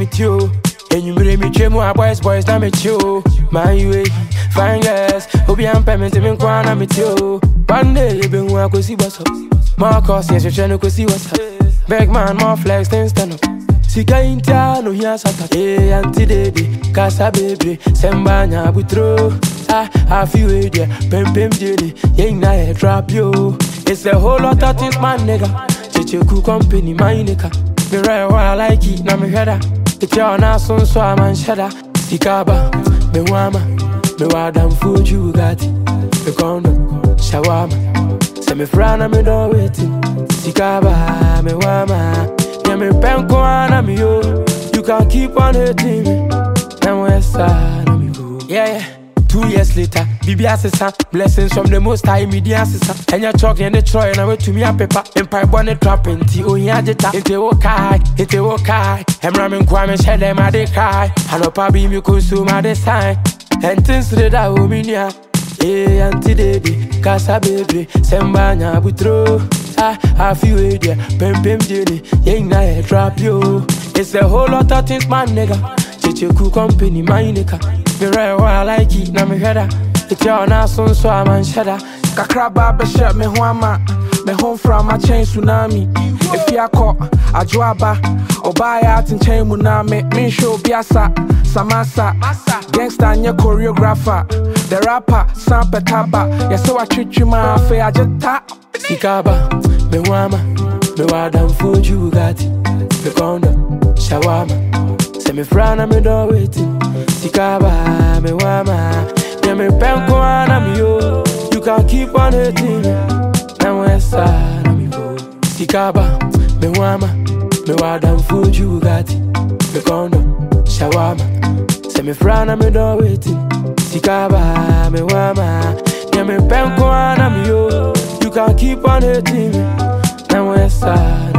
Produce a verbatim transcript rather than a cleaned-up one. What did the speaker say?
me too. And you bring me to more boys, boys, na me too. My way, fine girls, Obi and Pement, even Kwana me too. One day you been work, see what's up. More cost, yes, you're trying to see what's up. Big man, more flex, then stand up. Sika inta no hiya sata eh anti baby kasa baby sembanya butro ah I feel it there pem pem jeli yen na e trap yo. It's a whole lot of things man nigga cheche ku company my nigga me right where I like it na me heada it's your na son so am shada sika ba me wama me wadam food you got me kono shawama se me frana me do waiting sika ba me wama. Me pen kwana me yo, you can keep on hating me. And west side of me go. Yeah, yeah. Two years later, B B assistant, blessings from the most high media assistant. And you're talking and the Troy and I went to me a paper. Empire bonnet trapping, T O Yajita, into Wokai, into Wokai. And Ramin Kwame shed them at the cry. And up I be me consume at the sign. And things that I will mean ya. Yeah, auntie baby, Casa baby, Sembanya butro. Ah, I feel it there, pem pem jelly, yen na e trap yo. It's a whole lot of things, man nigga. Cheche ku company, my nigga. Me right where I like it, na me heada. It's your na son so I'm shada. Kakraba be shut me huama. Me home from my chain tsunami. If you caught a joaba, or buy out in chain muname, me show biasa, samasa, gangsta and your choreographer. The rapper, Sampa Taba, yes, so I treat you my fair jetta. Sikaba, me wama, me wadam food you got it. Me kondo, shawama, se me frana me do waiting. Sikaba, me wama, yeah me pen kwana me yo. You can keep on hating me, and west side of me go. Sikaba, me wama, me wadam food you got it. Me kondo, shawama, se me frana me do waiting. Sikaba, me wama, yeah me pen kwana me yo. You can keep on hating me, and west side.